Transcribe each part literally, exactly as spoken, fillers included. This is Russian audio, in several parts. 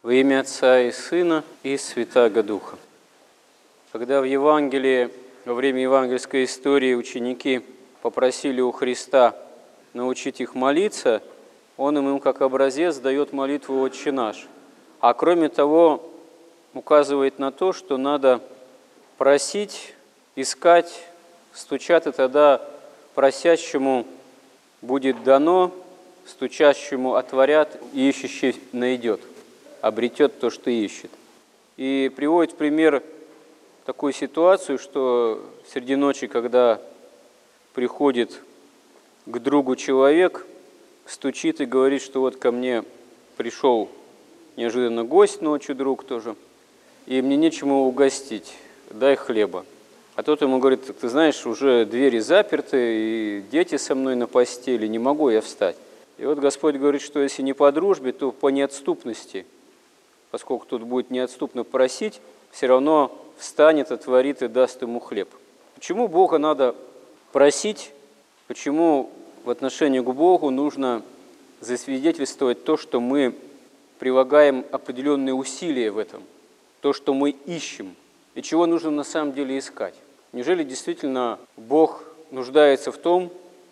Во имя Отца и Сына и Святаго Духа. Когда в Евангелии, во время евангельской истории ученики попросили у Христа научить их молиться, Он им как образец дает молитву «Отче наш». А кроме того, указывает на то, что надо просить, искать, стучать, и тогда просящему будет дано, стучащему отворят, и ищущий найдет, обретет то, что ищет. И приводит в пример такую ситуацию, что среди ночи, когда приходит к другу человек, стучит и говорит, что вот ко мне пришел неожиданно гость ночью, друг тоже, и мне нечему угостить, дай хлеба. А тот ему говорит: ты знаешь, уже двери заперты, и дети со мной на постели, не могу я встать. И вот Господь говорит, что если не по дружбе, то по неотступности, поскольку тут будет неотступно просить, все равно встанет, отворит и даст ему хлеб. Почему Бога надо просить? Почему в отношении к Богу нужно засвидетельствовать то, что мы прилагаем определенные усилия в этом, то, что мы ищем, и чего нужно на самом деле искать? Неужели действительно Бог нуждается в том,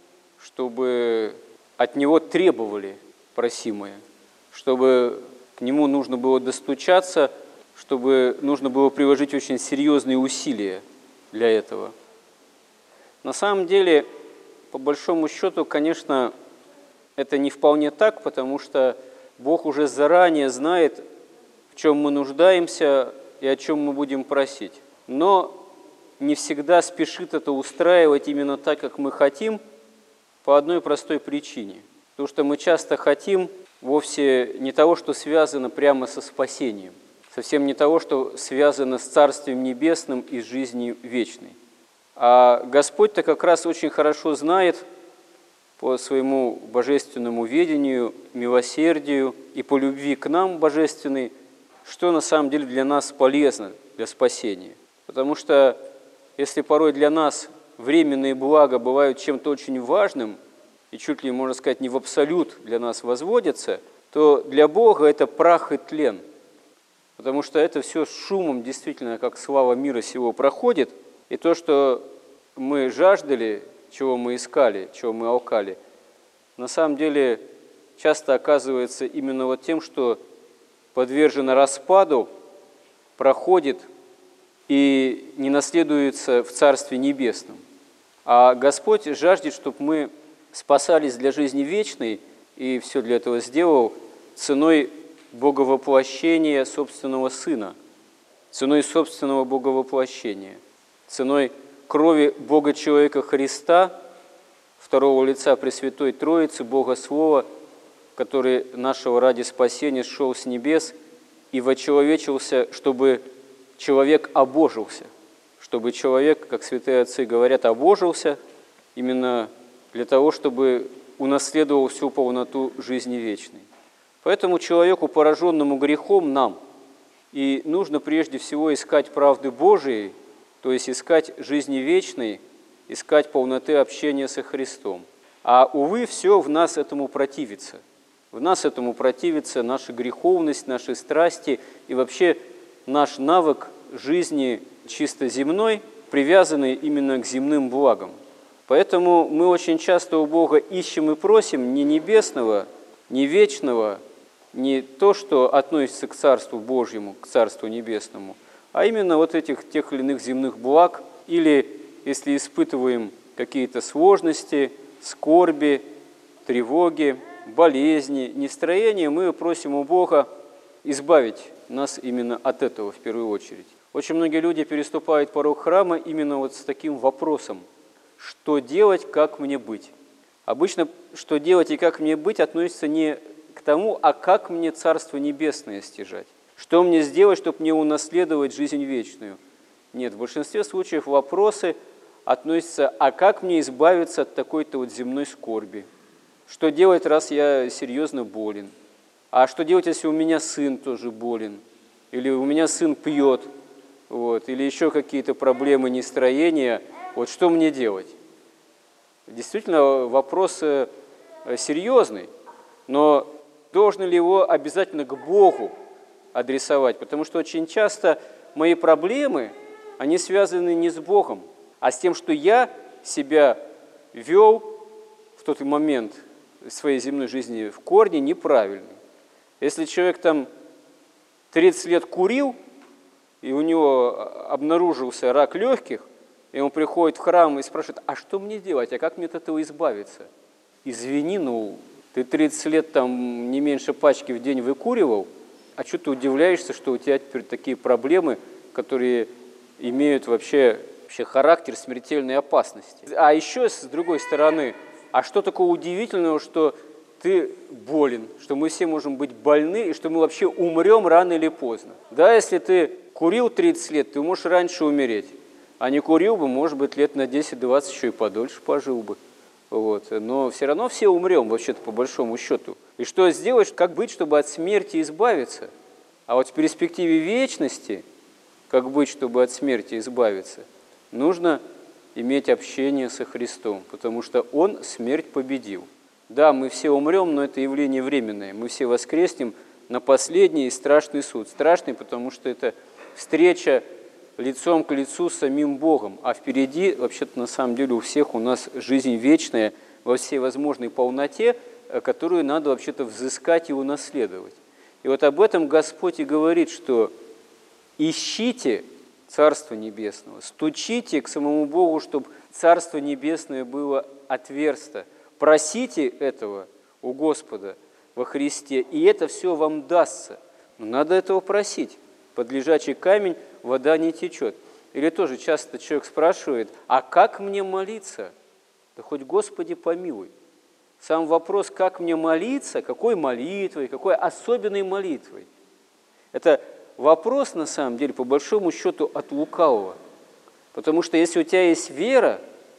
чтобы от Него требовали просимое, чтобы к Нему нужно было достучаться, чтобы нужно было приложить очень серьезные усилия для этого? На самом деле, по большому счету, конечно, это не вполне так, потому что Бог уже заранее знает, в чем мы нуждаемся и о чем мы будем просить. Но не всегда спешит это устраивать именно так, как мы хотим, по одной простой причине. Потому что мы часто хотим вовсе не того, что связано прямо со спасением, совсем не того, что связано с Царствием Небесным и с жизнью вечной. А Господь-то как раз очень хорошо знает по своему божественному ведению, милосердию и по любви к нам божественной, что на самом деле для нас полезно для спасения. Потому что если порой для нас временные блага бывают чем-то очень важным, и чуть ли, можно сказать, не в абсолют для нас возводятся, то для Бога это прах и тлен. Потому что это все с шумом действительно, как слава мира сего, проходит, и то, что мы жаждали, чего мы искали, чего мы алкали, на самом деле часто оказывается именно вот тем, что подвержено распаду, проходит и не наследуется в Царстве Небесном. А Господь жаждет, чтобы мы спасались для жизни вечной, и все для этого сделал ценой боговоплощения собственного Сына, ценой собственного боговоплощения, ценой крови Бога-человека Христа, второго лица Пресвятой Троицы, Бога Слова, который нашего ради спасения сшел с небес и вочеловечился, чтобы человек обожился, чтобы человек, как святые отцы говорят, обожился именно для того, чтобы унаследовал всю полноту жизни вечной. Поэтому человеку, пораженному грехом, нам и нужно прежде всего искать правды Божией, то есть искать жизни вечной, искать полноты общения со Христом. А, увы, все в нас этому противится. В нас этому противится наша греховность, наши страсти и вообще наш навык жизни чисто земной, привязанный именно к земным благам. Поэтому мы очень часто у Бога ищем и просим не небесного, не вечного, не то, что относится к Царству Божьему, к Царству Небесному, а именно вот этих тех или иных земных благ, или если испытываем какие-то сложности, скорби, тревоги, болезни, нестроения, мы просим у Бога избавить нас именно от этого в первую очередь. Очень многие люди переступают порог храма именно вот с таким вопросом: что делать, как мне быть? Обычно что делать и как мне быть относится не к тому, а как мне Царство Небесное стяжать. Что мне сделать, чтобы мне унаследовать жизнь вечную? Нет, в большинстве случаев вопросы относятся: а как мне избавиться от такой-то вот земной скорби? Что делать, раз я серьезно болен? А что делать, если у меня сын тоже болен? Или у меня сын пьет? Вот, или еще какие-то проблемы, нестроения? Вот что мне делать? Действительно, вопрос серьезный, но должен ли его обязательно к Богу адресовать, потому что очень часто мои проблемы, они связаны не с Богом, а с тем, что я себя вел в тот момент своей земной жизни в корне неправильно. Если человек там тридцать лет курил, и у него обнаружился рак легких, и он приходит в храм и спрашивает: а что мне делать, а как мне от этого избавиться? Извини, ну, ты тридцать лет там не меньше пачки в день выкуривал, а что ты удивляешься, что у тебя теперь такие проблемы, которые имеют вообще, вообще характер смертельной опасности? А еще с другой стороны, а что такого удивительного, что ты болен, что мы все можем быть больны, и что мы вообще умрем рано или поздно? Да, если ты курил тридцать лет, ты можешь раньше умереть, а не курил бы, может быть, лет на десять-двадцать еще и подольше пожил бы. Вот. Но все равно все умрем, вообще-то, по большому счету. И что сделать, как быть, чтобы от смерти избавиться? А вот в перспективе вечности, как быть, чтобы от смерти избавиться, нужно иметь общение со Христом, потому что Он смерть победил. Да, мы все умрем, но это явление временное. Мы все воскреснем на последний и страшный суд. Страшный, потому что это встреча лицом к лицу с самим Богом. А впереди, вообще-то, на самом деле, у всех у нас жизнь вечная во всей возможной полноте, которую надо вообще-то взыскать и унаследовать. И вот об этом Господь и говорит, что ищите Царство Небесного, стучите к самому Богу, чтобы Царство Небесное было отверсто. Просите этого у Господа во Христе, и это все вам дастся. Но надо этого просить. Под лежачий камень вода не течет. Или тоже часто человек спрашивает: а как мне молиться? Да хоть Господи помилуй. Сам вопрос, как мне молиться, какой молитвой, какой особенной молитвой, это вопрос, на самом деле, по большому счету, от лукавого. Потому что если у тебя есть вера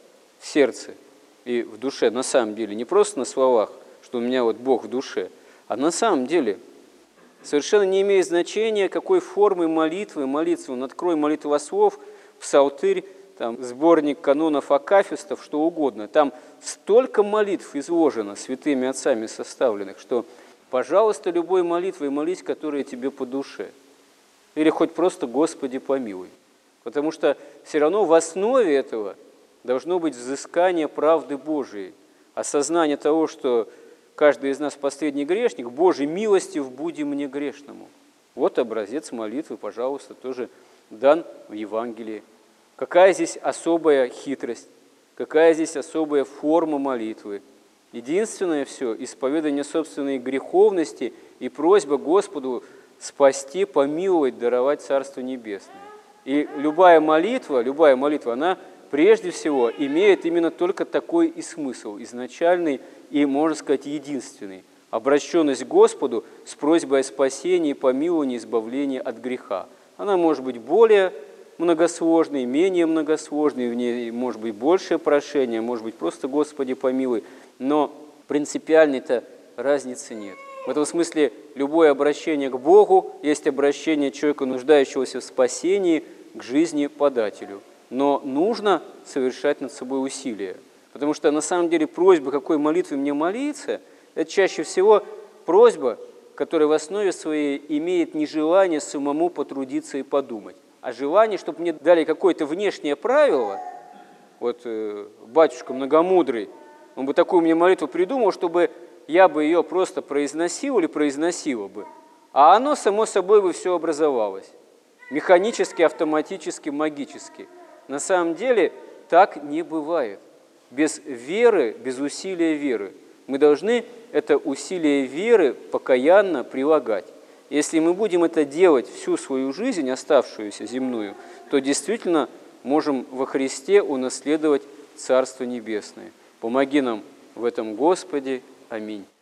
в сердце и в душе, на самом деле, не просто на словах, что у меня вот Бог в душе, а на самом деле совершенно не имеет значения, какой формой молитвы молиться. Он открой молитвослов, псалтырь, там, сборник канонов акафистов, что угодно. Там столько молитв изложено святыми отцами составленных, что, пожалуйста, любой молитвой молись, которая тебе по душе. Или хоть просто «Господи помилуй». Потому что все равно в основе этого должно быть взыскание правды Божией, осознание того, что каждый из нас последний грешник, Божьей милостив буди мне грешному. Вот образец молитвы, пожалуйста, тоже дан в Евангелии. Какая здесь особая хитрость, какая здесь особая форма молитвы. Единственное все – исповедание собственной греховности и просьба Господу спасти, помиловать, даровать Царство Небесное. И любая молитва, любая молитва, она прежде всего имеет именно только такой и смысл, изначальный и, можно сказать, единственный. Обращенность к Господу с просьбой о спасении, помиловании, избавлении от греха. Она может быть более многосложной, менее многосложной, в ней может быть большее прошение, может быть просто «Господи помилуй», но принципиальной-то разницы нет. В этом смысле любое обращение к Богу есть обращение человека, нуждающегося в спасении, к жизни подателю. Но нужно совершать над собой усилия. Потому что на самом деле просьба, какой молитвой мне молиться, это чаще всего просьба, которая в основе своей имеет не желание самому потрудиться и подумать, а желание, чтобы мне дали какое-то внешнее правило. Вот э, батюшка многомудрый, он бы такую мне молитву придумал, чтобы я бы ее просто произносил или произносила бы, а оно само собой бы все образовалось. Механически, автоматически, магически. На самом деле так не бывает. Без веры, без усилия веры. Мы должны это усилие веры покаянно прилагать. Если мы будем это делать всю свою жизнь, оставшуюся земную, то действительно можем во Христе унаследовать Царство Небесное. Помоги нам в этом, Господи. Аминь.